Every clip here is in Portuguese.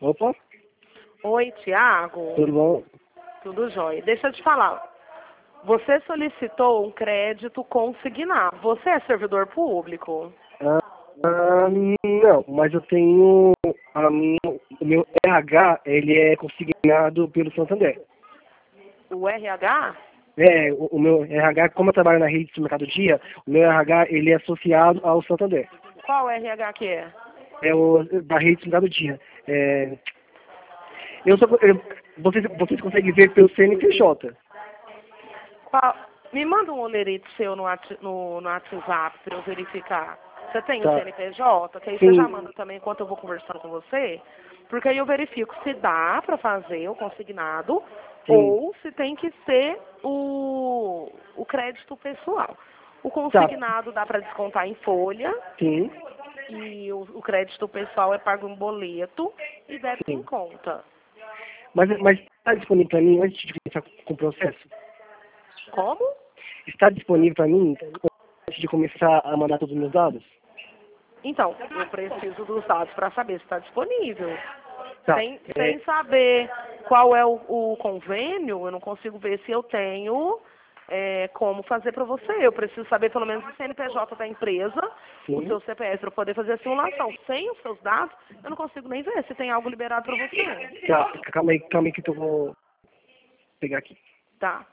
Opa, Oi, Tiago. tudo bom? Tudo jóia. Deixa eu te falar. Você solicitou um crédito consignado. Você é servidor público? Não, mas eu tenho o meu RH, ele é consignado pelo Santander. O RH? O meu RH, como eu trabalho na rede do Mercado Dia, o meu RH, ele é associado ao Santander. Qual RH que é? É o da rede do Mercado Dia. Vocês conseguem ver pelo CNPJ. Me manda um olerite seu no WhatsApp para eu verificar. Você tem o Tá. CNPJ? Que aí você Sim, já manda também enquanto eu vou conversando com você. Porque aí eu verifico se dá para fazer o consignado sim. ou se tem que ser o crédito pessoal. O Tá, consignado dá para descontar em folha sim, e o crédito pessoal é pago em boleto e débito em sim. conta. Mas está disponível para mim antes de começar com o processo? Como? Está disponível para mim antes de começar a mandar todos os meus dados? Então, eu preciso dos dados para saber se está disponível. Tá. Sem saber qual é o convênio, eu não consigo ver se eu tenho como fazer para você. Eu preciso saber pelo menos o CNPJ da empresa, o Sim. seu CPF para poder fazer a simulação. Sem os seus dados, eu não consigo nem ver se tem algo liberado para você. Tá, calma aí que eu vou pegar aqui. Tá.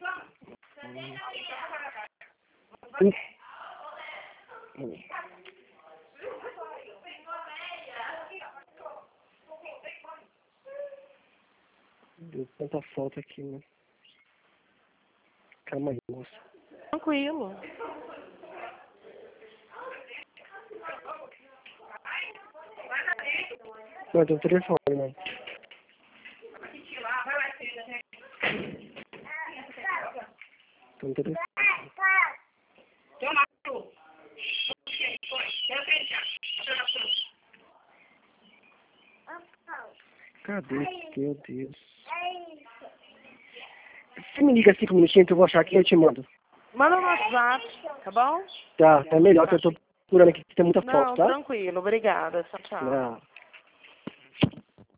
Deu tanta falta aqui, né? Calma aí, moça. Tranquilo. Não, tem um telefone, né? Tem um telefone. Cadê? Meu Deus. Você me liga 5 minutinhos que eu vou achar aqui e eu te mando. Manda no WhatsApp, tá bom? Tá, é melhor que eu tô procurando aqui, que tem muita foto, Não, tá? tranquilo. Obrigada. Tchau, tchau. Não.